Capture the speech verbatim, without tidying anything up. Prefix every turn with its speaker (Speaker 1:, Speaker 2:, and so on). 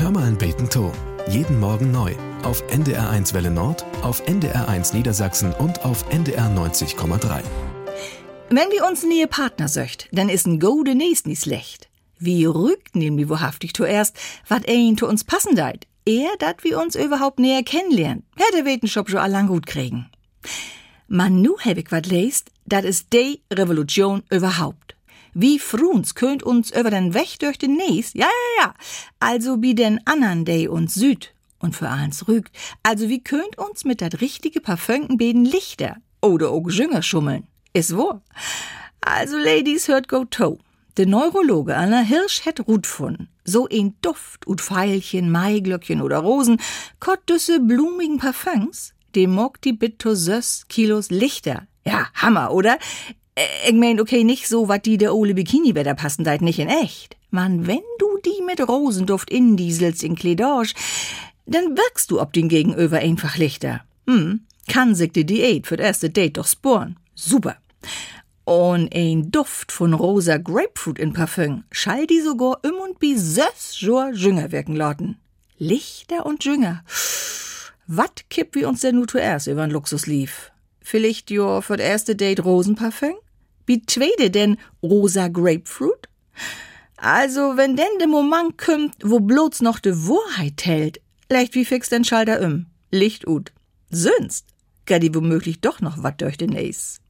Speaker 1: Hör mal ein beten to. Jeden Morgen neu. Auf N D R eins Welle Nord, auf N D R eins Niedersachsen und auf N D R neunzig Komma drei.
Speaker 2: Wenn wir uns nähe Partner söcht, dann ist ein Go demnächst nicht schlecht. Wie rügt nämlich wahrhaftig zuerst, wat ein zu uns passen deit. Eher, dat wir uns überhaupt näher kennenlernen. Hätte Wetenschop schon allang gut kriegen. Man nu hab ich wat leist, dat is de Revolution überhaupt. Wie fruns könnt uns über den Weg durch den Näs, ja, ja, ja, also wie den andern de uns süd und für eins rügt, also wie könnt uns mit dat richtige Parfümken beden Lichter oder auch Jünger schummeln, is wo. Also Ladies, hört go to. Der Neurologe Anna Hirsch het Rut von. So ein Duft ut Veilchen, Maiglöckchen oder Rosen, kott düsse blumigen Parfums, dem mogt die bit to sös Kilos Lichter. Ja, Hammer, oder? Ich mein, okay, nicht so, wat die der ole Bikini-Wetter passen deit nicht in echt. Man, wenn du die mit Rosenduft indieselst in Kledorsch, dann wirkst du ob den Gegenüber einfach Lichter. Hm, kann sich die Diät für das erste Date doch sporen. Super. Und ein Duft von rosa Grapefruit in Parfüm schall die sogar um und bi sös Jor Jünger wirken lauten. Lichter und Jünger. Wat kipp wie uns denn nu zuerst übern Luxus lief? Vielleicht jo für das erste Date Rosenparfüm? Wie zweite denn rosa Grapefruit? Also, wenn denn der Moment kommt, wo bloß noch de Wahrheit tellt, leicht wie fix den Schalter um. Licht ut. Sünst, geh die womöglich doch noch wat durch den Näs.